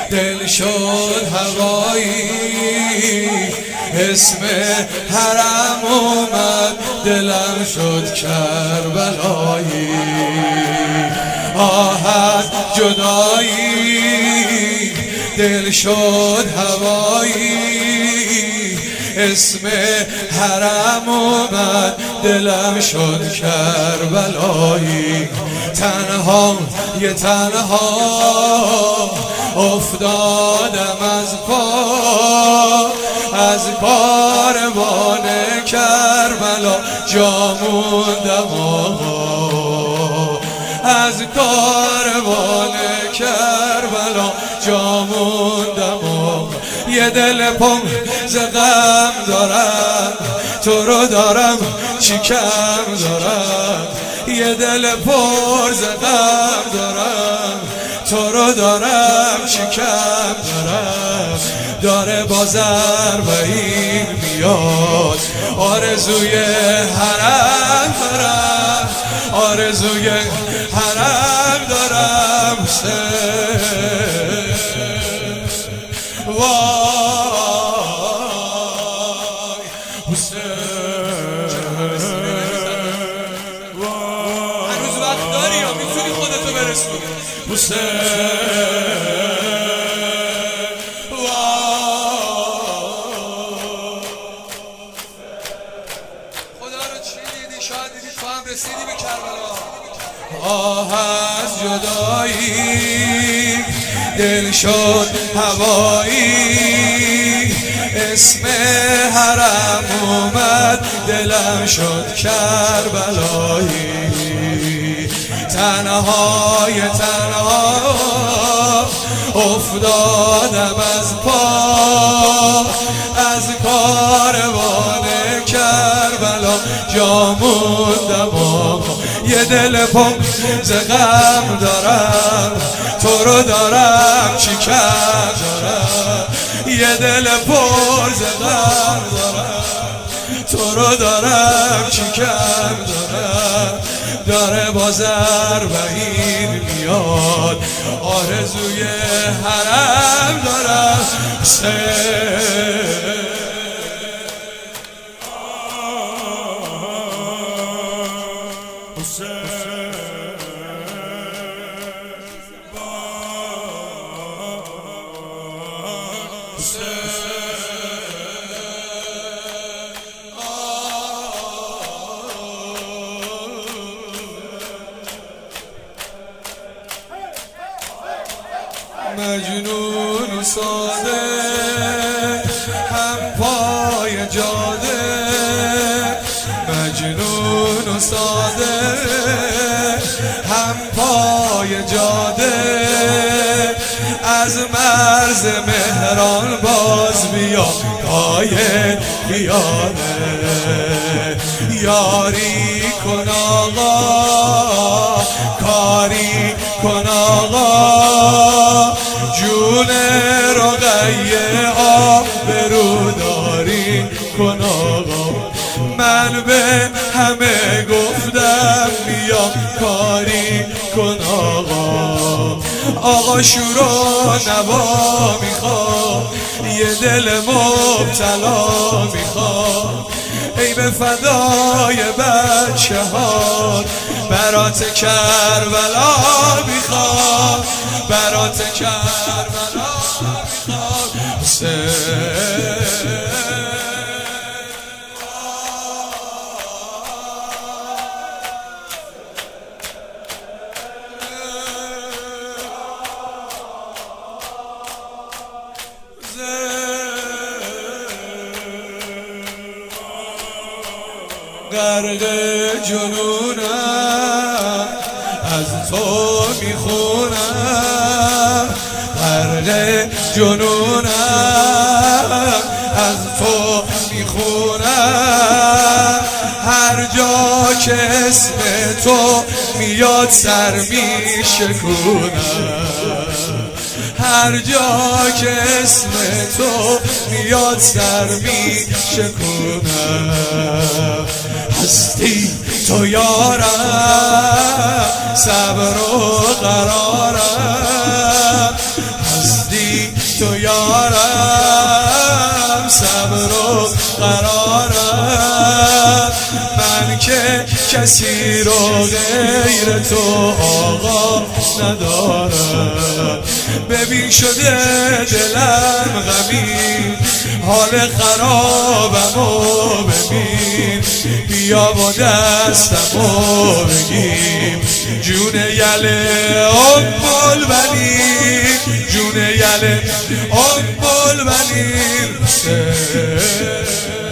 دل شد هوایی، اسم حرم اومد دلم شد کربلایی. آهد جدایی دل شد هوایی، اسم حرم اومد دلم شد کربلایی. تنها یه تنها افتادم از پا، از کاروان کربلا جا موندم آقا، از کاروان کربلا جا موندم آقا. یه دل پم ز غم دارم، تو رو دارم چی کم دارم. یه دل پر ز غم دارم، تو رو دارم چی کم دارم. داره با ضربه‌ای میاد، آرزوی حرم دارم، آرزوی حرم دارم. وای هنوز وقت داری یا میتونی خودتو برسونی؟ خدا رو چی دیدی؟ شاید دیدی تو هم رسیدی به کربلا. آه از جدایی دل شد هوایی، اسم حرم اومد دلم شد کربلایی. تنهای تنها افتادم از پا، از کاروان کربلا جا موندم آقا. یه دل پم ز غم دارم، تو رو دارم چی کم دارم. یه دل پر ز غم دارم، تو رو دارم چی کم دارم. داره با ضربه‌ای میاد، آرزوی حرم دارم. مجنون و ساده هم پای جاده، مجنون و ساده هم پای جاده. از مرز مهران باز بیا پای پیاده. یاری کن آقا، کاری کن آقا، جون رقیه آبروداری کن آقا. من به همه گفتم بیا کاری کن آقا. آقا شور و نوا میخوام، یه دل مبتلا میخوام. ای به فدای بچه ها برات کربلا میخوام، برات کربلا میخوام. غرق جنونم از تو میخونم، غرق جنونم از تو میخونم. هر جا که اسم تو میاد سر میشکونم، هر جا که اسم تو میاد سر میشکونم. هستی تو یارم، صبر و قرارم، هستی تو یارم، صبر و قرارم، من که کسی رو غیر تو آقا ندارم. ببین شده دلم غمین، حال خرابمو ببین، بیا با دستمو بگیم جون یله ام البنین، جون یله ام البنین.